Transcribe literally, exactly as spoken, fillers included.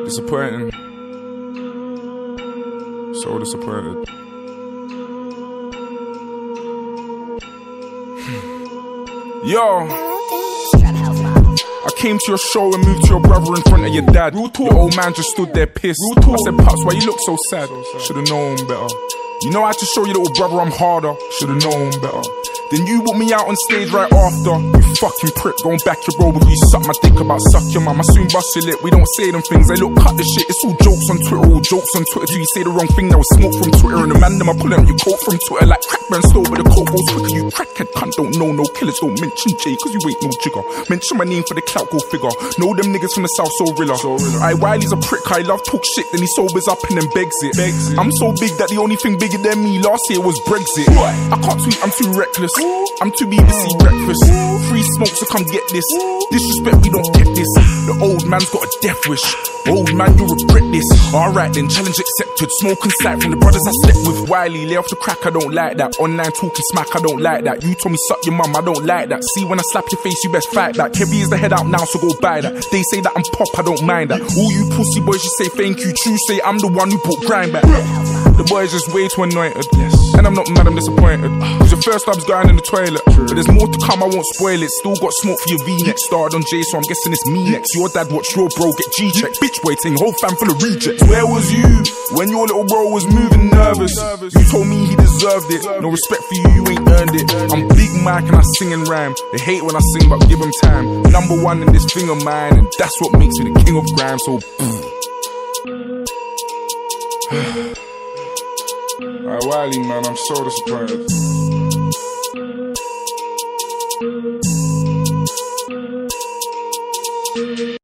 Disappointing. So disappointed. Yo, I came to your show and moved to your brother in front of your dad. Your old man just stood there pissed. I said, Pops, why you look so sad? Should've known better. You know I had to show your little brother I'm harder. Should've known better. Then you put me out on stage right after. You fucking prick, going back your road with you suck my dick about suck your mum. I soon bust your lip, we don't say them things. They look, cut the shit, it's all jokes on Twitter. All jokes on Twitter till you say the wrong thing. There was smoke from Twitter and the man them are pulling up your coat from Twitter. Like crack burn slow, but the coat goes quicker. You crackhead cunt, don't know no killers. Don't mention Jay, cause you ain't no jigger. Mention my name for the clout, go figure. Know them niggas from the south, so rilla. So I Wiley's a prick, I love talk shit, then he sobers up and then begs it. begs it I'm so big that the only thing bigger than me last year was Brexit. What? I can't tweet, I'm too reckless. I'm too B B C breakfast. Free smoke, so come get this. Disrespect, we don't get this. The old man's got a death wish. Old man, you'll regret this. Alright then, challenge accepted. Smoking slack from the brothers I slept with. Wiley, lay off the crack, I don't like that. Online talking smack, I don't like that. You told me suck your mum, I don't like that. See when I slap your face, you best fight back. Heavy is the head out now, so go buy that. They say that I'm pop, I don't mind that. All you pussy boys, you say thank you. True say I'm the one who brought grind back. The boys just way too anointed. And I'm not mad, I'm disappointed. Cause your first love's going in the toilet. But there's more to come, I won't spoil it. Still got smoke for your V-neck. Starred on J, so I'm guessing it's me next. Your dad watched your bro get G-checked. Bitch boy ting, whole fam full of rejects. Where was you when your little bro was moving nervous? You told me he deserved it. No respect for you, you ain't earned it. I'm Big Mike and I sing and rhyme. They hate when I sing, but give them time. Number one in this thing of mine, and that's what makes me the king of grime. So Alright, Wiley, man, I'm so disappointed.